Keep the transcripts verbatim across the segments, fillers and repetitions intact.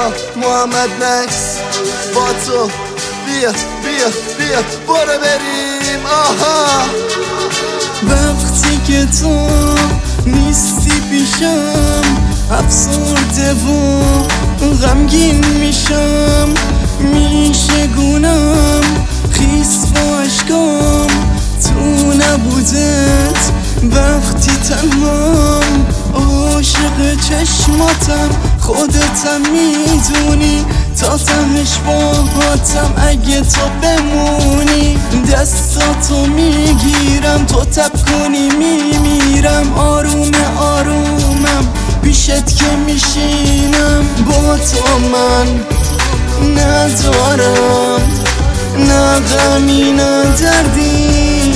محمد مکس با تو بیا بیا بیا برو بریم. آها وقتی که تو نیستی پیشم افسرده و غمگین میشم، میشه گونم خیس با اشکام تو نبودت وقتی تنهام. عاشق چشماتم خودتم میدونی، تا تهش باهاتم اگه تو بمونی. دستاتو میگیرم تو تب کنی میمیرم، آروم آرومم پیشت که میشینم. با تو من ندارم نه غمی نه دردی،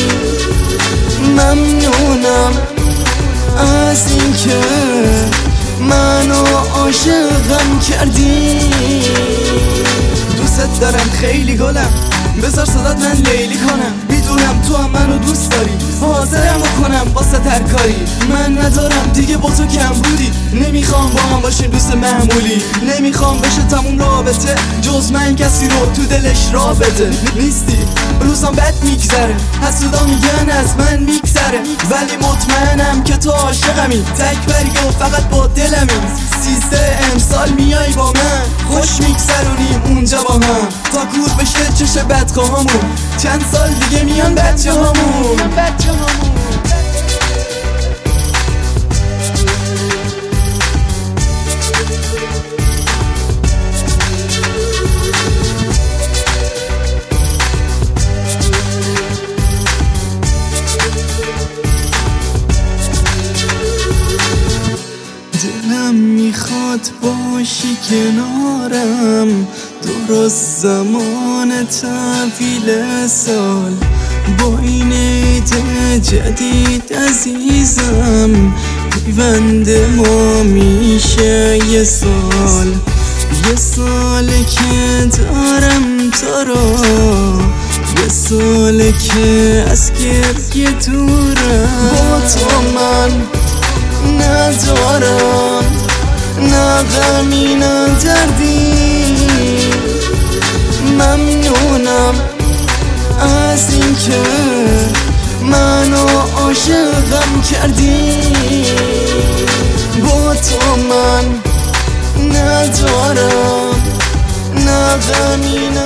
ممنونم از این که منو عاشقم کردی. دوست دارم خیلی گلم، بذار صدات من لیلی کنم. میدونم تو هم منو دوست داری، حاضرم کنم واسه ترکاری. من ندارم دیگه با تو کم بودی، نمیخوام با هم باشیم دوست معمولی. نمیخوام بشه تموم رابطه جز من کسی رو تو دلش را بده. نیستی روزم بد میگذره، حسودا میگن از من میگذره، ولی مطمئنم که تو عاشقمی. تک برگه و فقط با دلمی. سیزده امسال میای با من، خوش میگذرونیم اونجا با هم، تا کور بشه چش بدخواهامون. چند سال دیگه میان بچه هامون. دلم میخواد باشی کنارم درست زمان طویل سال. با این عید جدید عزیزم پیوند ما میشه یه سال. یه ساله که دارم تو رو، یه ساله که از گریه دورم. با تو من ندارم نه غمی نه دردی، ممنونم از این که منو عاشقم کردی. با تو من ندارم نه غمی نه